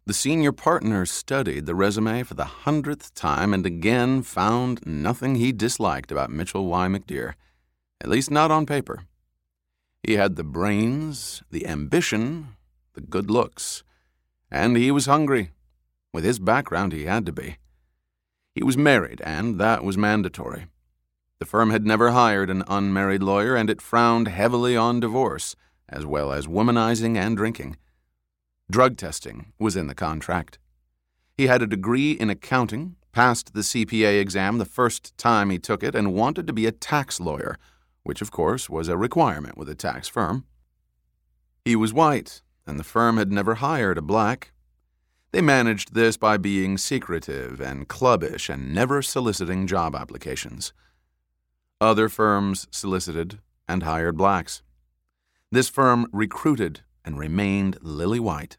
The senior partner studied the resume for the 100th time and again found nothing he disliked about Mitchell Y. McDear, at least not on paper. He had the brains, the ambition, the good looks, and he was hungry. With his background, he had to be. He was married, and that was mandatory. The firm had never hired an unmarried lawyer, and it frowned heavily on divorce, as well as womanizing and drinking. Drug testing was in the contract. He had a degree in accounting, passed the CPA exam the first time he took it, and wanted to be a tax lawyer, which of course was a requirement with a tax firm. He was white, and the firm had never hired a black. They managed this by being secretive and clubbish and never soliciting job applications. Other firms solicited and hired blacks. This firm recruited and remained lily white.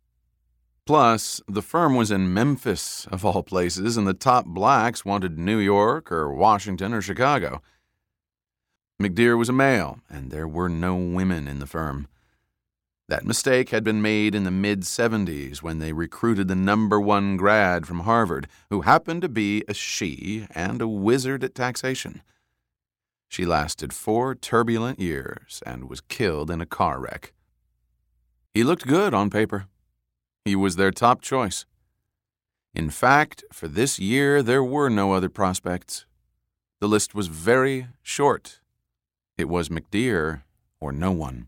Plus, the firm was in Memphis, of all places, and the top blacks wanted New York or Washington or Chicago. McDear was a male, and there were no women in the firm. That mistake had been made in the mid-'70s when they recruited the #1 grad from Harvard, who happened to be a she and a wizard at taxation. She lasted 4 turbulent years and was killed in a car wreck. He looked good on paper. He was their top choice. In fact, for this year, there were no other prospects. The list was very short. It was McDear or no one.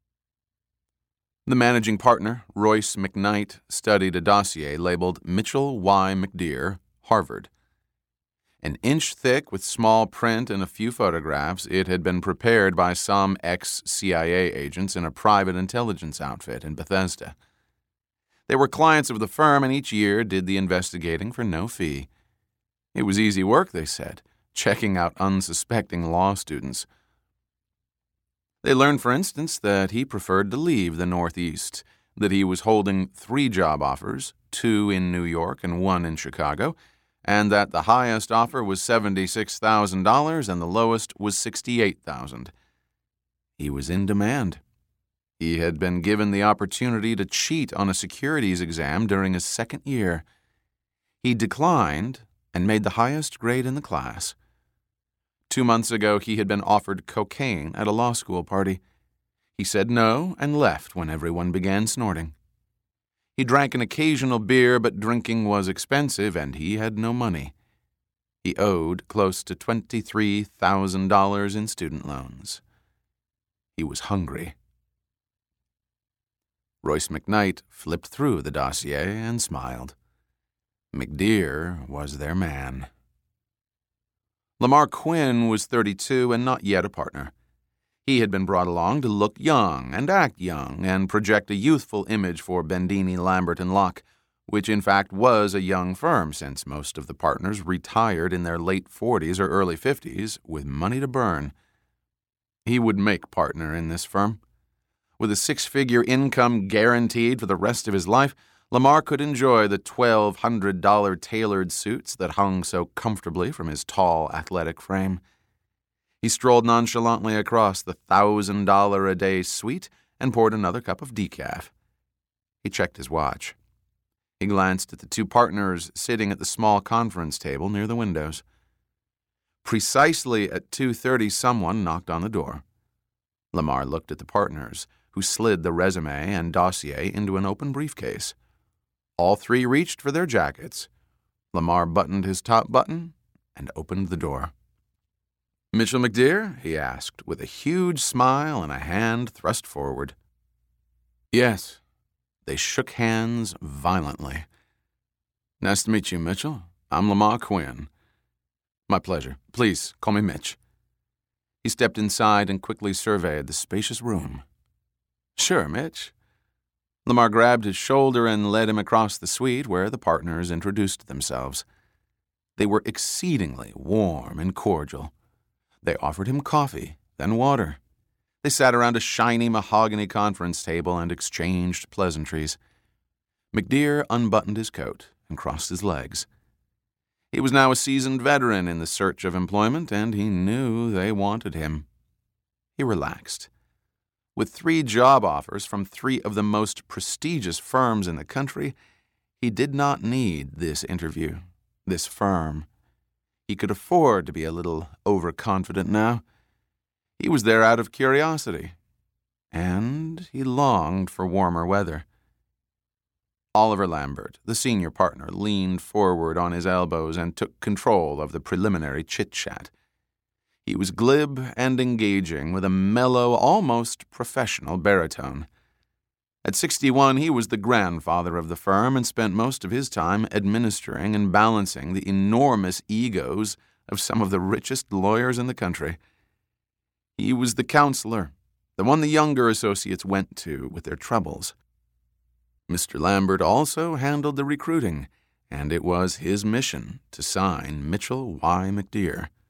The managing partner, Royce McKnight, studied a dossier labeled Mitchell Y. McDear, Harvard. An inch thick with small print and a few photographs, it had been prepared by some ex-CIA agents in a private intelligence outfit in Bethesda. They were clients of the firm and each year did the investigating for no fee. It was easy work, they said, checking out unsuspecting law students. They learned, for instance, that he preferred to leave the Northeast, that he was holding 3 job offers, 2 in New York and 1 in Chicago, and that the highest offer was $76,000 and the lowest was $68,000. He was in demand. He had been given the opportunity to cheat on a securities exam during his second year. He declined and made the highest grade in the class. 2 months ago, he had been offered cocaine at a law school party. He said no and left when everyone began snorting. He drank an occasional beer, but drinking was expensive and he had no money. He owed close to $23,000 in student loans. He was hungry. Royce McKnight flipped through the dossier and smiled. McDear was their man. Lamar Quinn was 32 and not yet a partner. He had been brought along to look young and act young and project a youthful image for Bendini, Lambert, and Locke, which in fact was a young firm since most of the partners retired in their late 40s or early 50s with money to burn. He would make partner in this firm. With a 6-figure income guaranteed for the rest of his life, Lamar could enjoy the $1,200 tailored suits that hung so comfortably from his tall, athletic frame. He strolled nonchalantly across the $1,000-a-day suite and poured another cup of decaf. He checked his watch. He glanced at the 2 partners sitting at the small conference table near the windows. Precisely at 2:30, someone knocked on the door. Lamar looked at the partners, who slid the resume and dossier into an open briefcase. All 3 reached for their jackets. Lamar buttoned his top button and opened the door. "Mitchell McDear?" he asked, with a huge smile and a hand thrust forward. "Yes." They shook hands violently. "Nice to meet you, Mitchell. I'm Lamar Quinn." "My pleasure. Please, call me Mitch." He stepped inside and quickly surveyed the spacious room. "Sure, Mitch." Lamar grabbed his shoulder and led him across the suite where the partners introduced themselves. They were exceedingly warm and cordial. They offered him coffee, then water. They sat around a shiny mahogany conference table and exchanged pleasantries. McDear unbuttoned his coat and crossed his legs. He was now a seasoned veteran in the search of employment, and he knew they wanted him. He relaxed. With 3 job offers from 3 of the most prestigious firms in the country, He did not need this interview, this firm. He could afford to be a little overconfident now. He was there out of curiosity, and he longed for warmer weather. Oliver Lambert, the senior partner, leaned forward on his elbows and took control of the preliminary chit-chat. He was glib and engaging, with a mellow, almost professional baritone. At 61, he was the grandfather of the firm and spent most of his time administering and balancing the enormous egos of some of the richest lawyers in the country. He was the counselor, the one the younger associates went to with their troubles. Mr. Lambert also handled the recruiting, and it was his mission to sign Mitchell Y. McDear.